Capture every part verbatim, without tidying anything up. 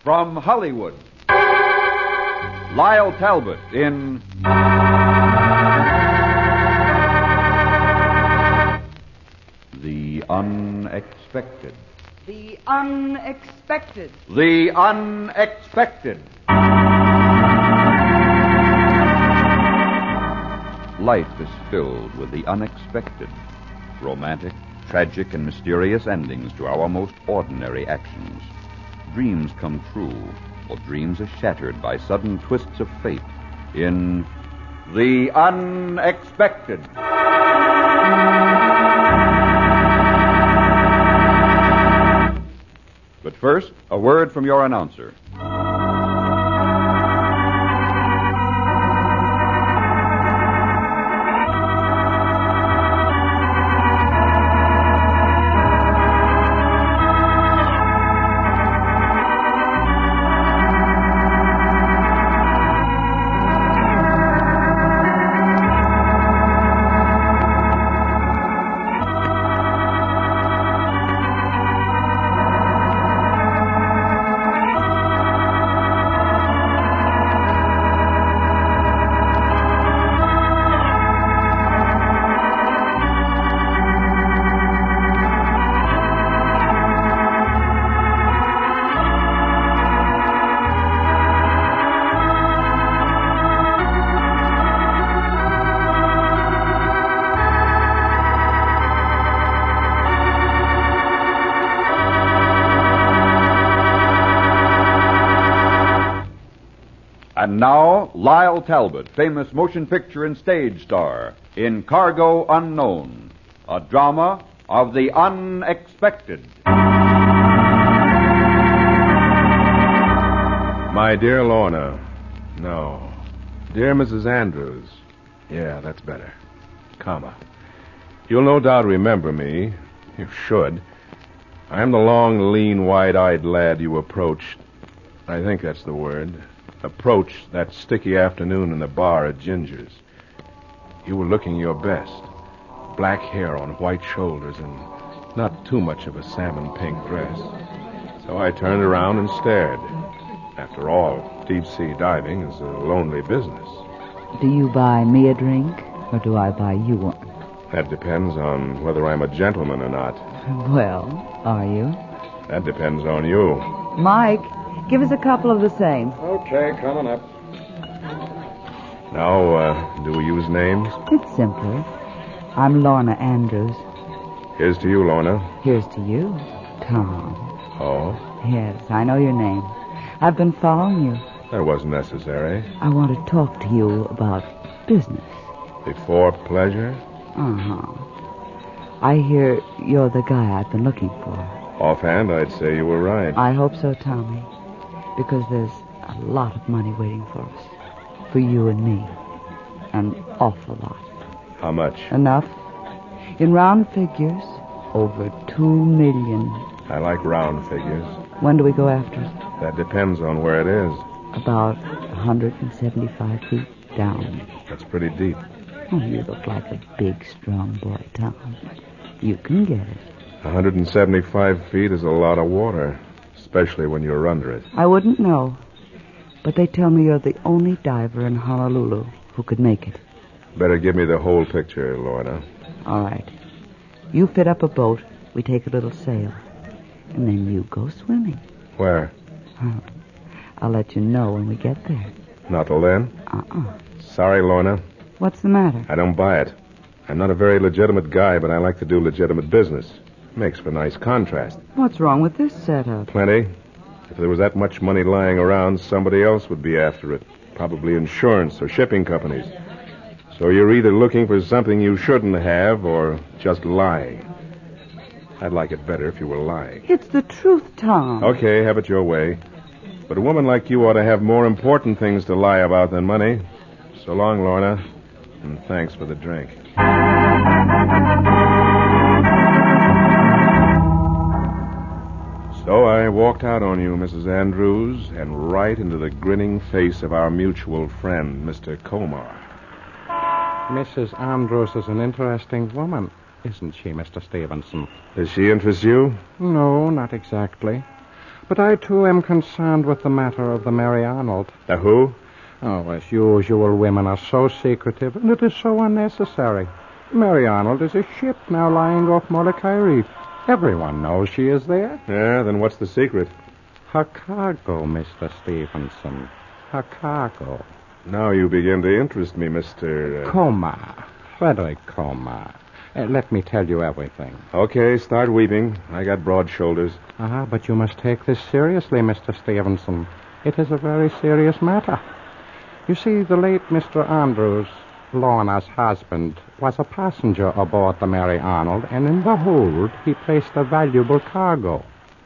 From Hollywood, Lyle Talbot in The Unexpected. The Unexpected. The Unexpected. Life is filled with the unexpected, romantic, tragic, and mysterious endings to our most ordinary actions. Dreams come true, or dreams are shattered by sudden twists of fate in The Unexpected. But first, a word from your announcer. And now, Lyle Talbot, famous motion picture and stage star, in Cargo Unknown, a drama of the unexpected. My dear Lorna. No. Dear Missus Andrews. Yeah, that's better. Comma. You'll no doubt remember me. You should. I'm the long, lean, wide-eyed lad you approached. I think that's the word. Approached that sticky afternoon in the bar at Ginger's. You were looking your best. Black hair on white shoulders and not too much of a salmon pink dress. So I turned around and stared. After all, deep-sea diving is a lonely business. Do you buy me a drink, or do I buy you one? That depends on whether I'm a gentleman or not. Well, are you? That depends on you. Mike, give us a couple of the same. Okay, coming up. Now, uh, do we use names? It's simpler. I'm Lorna Andrews. Here's to you, Lorna. Here's to you, Tom. Oh? Yes, I know your name. I've been following you. That wasn't necessary. I want to talk to you about business. Before pleasure? Uh-huh. I hear you're the guy I've been looking for. Offhand, I'd say you were right. I hope so, Tommy. Because there's a lot of money waiting for us. For you and me. An awful lot. How much? Enough. In round figures, over two million. I like round figures. When do we go after it? That depends on where it is. About one hundred seventy-five feet down. That's pretty deep. Oh, you look like a big, strong boy, Tom. You can get it. one hundred seventy-five feet is a lot of water, especially when you're under it. I wouldn't know. But they tell me you're the only diver in Honolulu who could make it. Better give me the whole picture, Lorna. All right. You fit up a boat, we take a little sail, and then you go swimming. Where? Huh. I'll let you know when we get there. Not till then? Uh-uh. Sorry, Lorna. What's the matter? I don't buy it. I'm not a very legitimate guy, but I like to do legitimate business. Makes for nice contrast. What's wrong with this setup? Plenty. If there was that much money lying around, somebody else would be after it. Probably insurance or shipping companies. So you're either looking for something you shouldn't have or just lying. I'd like it better if you were lying. It's the truth, Tom. Okay, have it your way. But a woman like you ought to have more important things to lie about than money. So long, Lorna, and thanks for the drink. So I walked out on you, Missus Andrews, and right into the grinning face of our mutual friend, Mister Comar. Missus Andrews is an interesting woman, isn't she, Mister Stevenson? Does she interest you? No, not exactly. But I, too, am concerned with the matter of the Mary Arnold. The who? Oh, as usual, women are so secretive, and it is so unnecessary. Mary Arnold is a ship now lying off Molokai Reef. Everyone knows she is there. Yeah, then what's the secret? Her cargo, Mister Stevenson. Her cargo. Now you begin to interest me, Mister Uh... Comar. Frederick Comar. Uh, let me tell you everything. Okay, start weeping. I got broad shoulders. Ah, but you must take this seriously, Mister Stevenson. It is a very serious matter. You see, the late Mister Andrews, Lorna's husband, was a passenger aboard the Mary Arnold, and in the hold he placed a valuable cargo.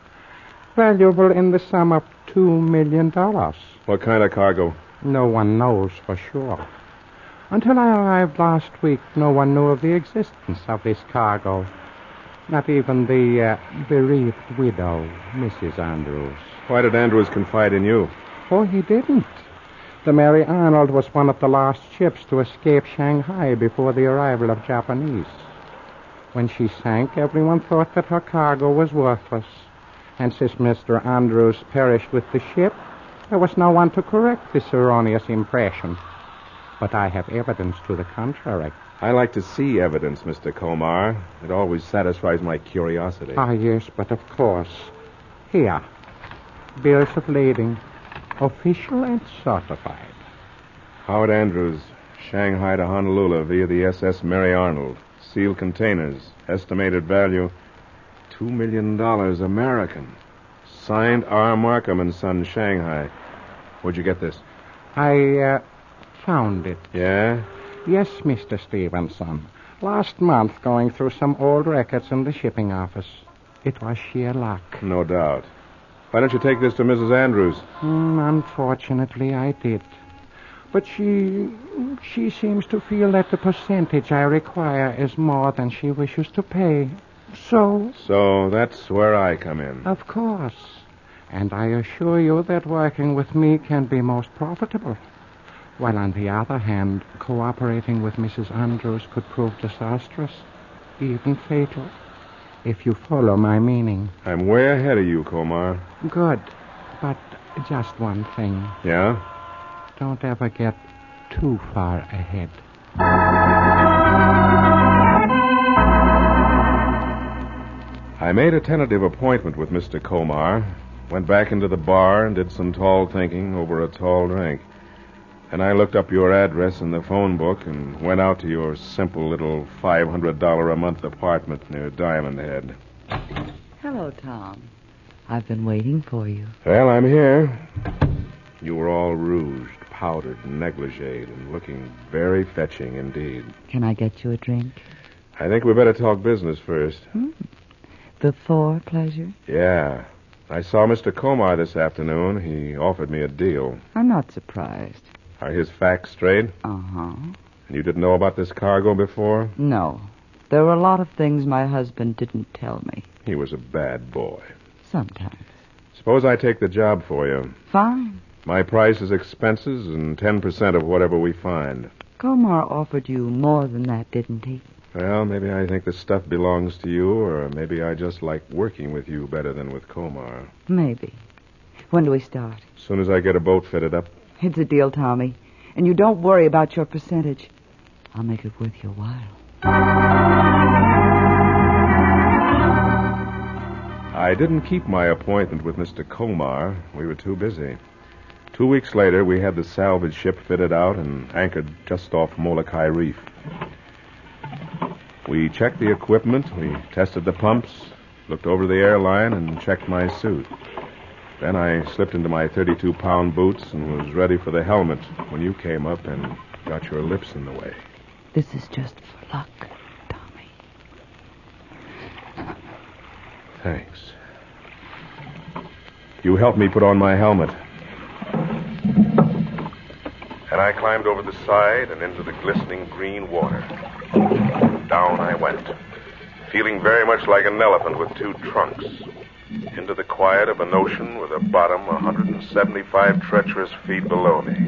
Valuable in the sum of two million dollars. What kind of cargo? No one knows for sure. Until I arrived last week, no one knew of the existence of this cargo. Not even the uh, bereaved widow, Missus Andrews. Why did Andrews confide in you? Oh, he didn't. The Mary Arnold was one of the last ships to escape Shanghai before the arrival of Japanese. When she sank, everyone thought that her cargo was worthless. And since Mister Andrews perished with the ship, there was no one to correct this erroneous impression. But I have evidence to the contrary. I like to see evidence, Mister Comar. It always satisfies my curiosity. Ah, yes, but of course. Here. Bills of lading. Official and certified. Howard Andrews, Shanghai to Honolulu via the S S Mary Arnold. Sealed containers. Estimated value, two million dollars American. Signed R. Markham and Son, Shanghai. Where'd you get this? I, uh, found it. Yeah? Yes, Mister Stevenson. Last month, going through some old records in the shipping office. It was sheer luck. No doubt. Why don't you take this to Missus Andrews? Mm, unfortunately, I did. But she... she seems to feel that the percentage I require is more than she wishes to pay. So... So that's where I come in. Of course. And I assure you that working with me can be most profitable. While on the other hand, cooperating with Missus Andrews could prove disastrous, even fatal. If you follow my meaning. I'm way ahead of you, Comar. Good. But just one thing. Yeah? Don't ever get too far ahead. I made a tentative appointment with Mister Comar, went back into the bar and did some tall thinking over a tall drink. And I looked up your address in the phone book and went out to your simple little five hundred dollars a month apartment near Diamond Head. Hello, Tom. I've been waiting for you. Well, I'm here. You were all rouged, powdered, and negligéed, and looking very fetching indeed. Can I get you a drink? I think we better talk business first. Hmm. Before pleasure? Yeah. I saw Mister Comar this afternoon. He offered me a deal. I'm not surprised. Are his facts straight? Uh-huh. And you didn't know about this cargo before? No. There were a lot of things my husband didn't tell me. He was a bad boy. Sometimes. Suppose I take the job for you. Fine. My price is expenses and ten percent of whatever we find. Comar offered you more than that, didn't he? Well, maybe I think the stuff belongs to you, or maybe I just like working with you better than with Comar. Maybe. When do we start? As soon as I get a boat fitted up. It's a deal, Tommy. And you don't worry about your percentage. I'll make it worth your while. I didn't keep my appointment with Mister Comar. We were too busy. Two weeks later, we had the salvage ship fitted out and anchored just off Molokai Reef. We checked the equipment, we tested the pumps, looked over the airline, and checked my suit. Then I slipped into my thirty-two pound boots and was ready for the helmet when you came up and got your lips in the way. This is just for luck, Tommy. Thanks. You helped me put on my helmet. And I climbed over the side and into the glistening green water. Down I went, feeling very much like an elephant with two trunks. Into the quiet of an ocean with a bottom one hundred seventy-five treacherous feet below me.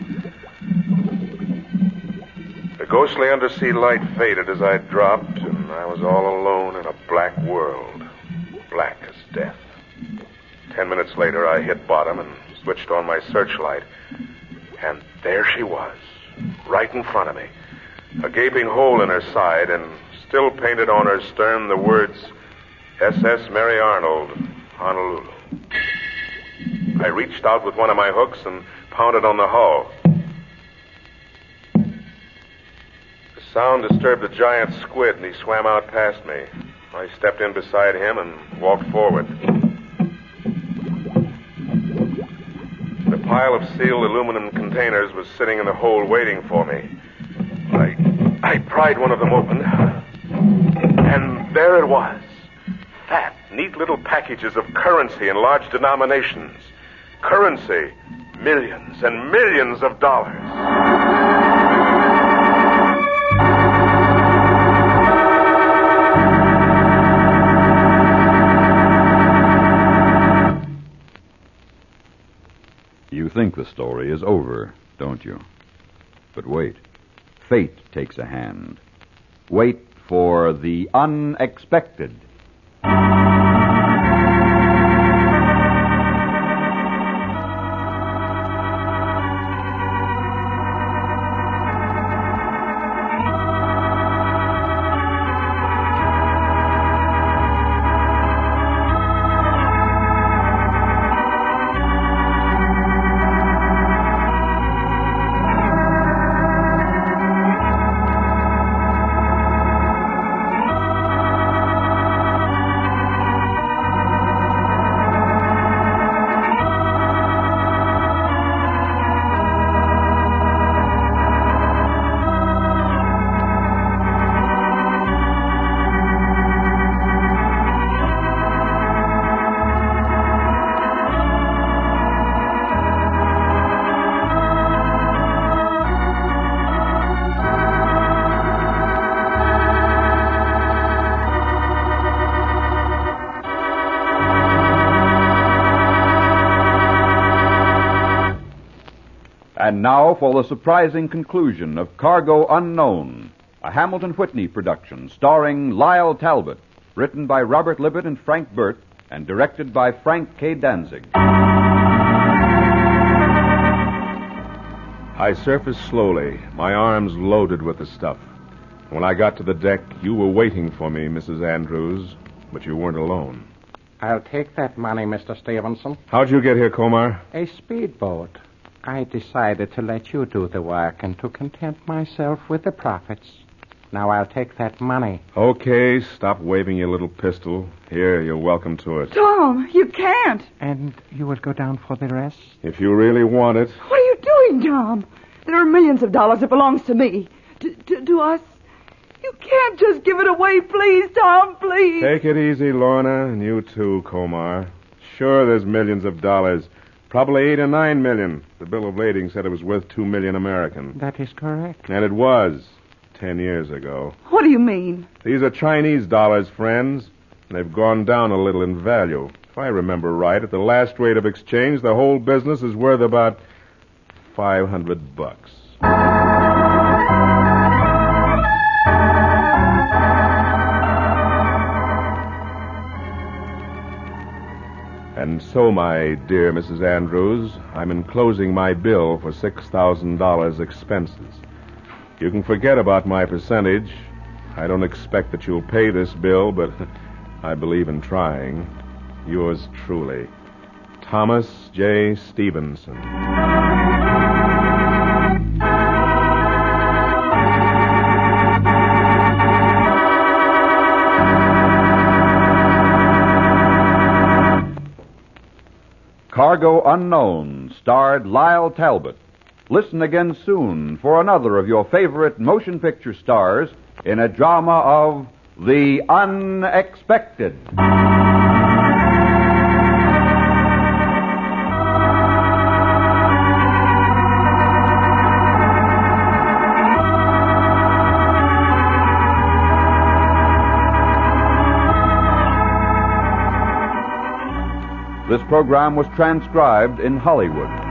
The ghostly undersea light faded as I dropped, and I was all alone in a black world, black as death. Ten minutes later, I hit bottom and switched on my searchlight. And there she was, right in front of me. A gaping hole in her side, and still painted on her stern the words, S S Mary Arnold, Honolulu. I reached out with one of my hooks and pounded on the hull. The sound disturbed a giant squid, and he swam out past me. I stepped in beside him and walked forward. The pile of sealed aluminum containers was sitting in the hold waiting for me. I, I pried one of them open, and there it was. Fat, neat little packages of currency in large denominations. Currency, millions and millions of dollars. You think the story is over, don't you? But wait. Fate takes a hand. Wait for the unexpected. And now for the surprising conclusion of Cargo Unknown, a Hamilton Whitney production starring Lyle Talbot, written by Robert Libet and Frank Burt, and directed by Frank K. Danzig. I surfaced slowly, my arms loaded with the stuff. When I got to the deck, you were waiting for me, Missus Andrews, but you weren't alone. I'll take that money, Mister Stevenson. How'd you get here, Comar? A speedboat. I decided to let you do the work and to content myself with the profits. Now I'll take that money. Okay, stop waving your little pistol. Here, you're welcome to it. Tom, you can't. And you will go down for the rest? If you really want it. What are you doing, Tom? There are millions of dollars that belongs to me. To, to, to us. You can't just give it away, please, Tom, please. Take it easy, Lorna, and you too, Comar. Sure, there's millions of dollars. Probably eight or nine million. The bill of lading said it was worth two million American. That is correct. And it was, ten years ago. What do you mean? These are Chinese dollars, friends. And they've gone down a little in value. If I remember right, at the last rate of exchange, the whole business is worth about five hundred bucks. And so, my dear Missus Andrews, I'm enclosing my bill for six thousand dollars expenses. You can forget about my percentage. I don't expect that you'll pay this bill, but I believe in trying. Yours truly, Thomas J. Stevenson. Cargo Unknown starred Lyle Talbot. Listen again soon for another of your favorite motion picture stars in a drama of the unexpected. This program was transcribed in Hollywood.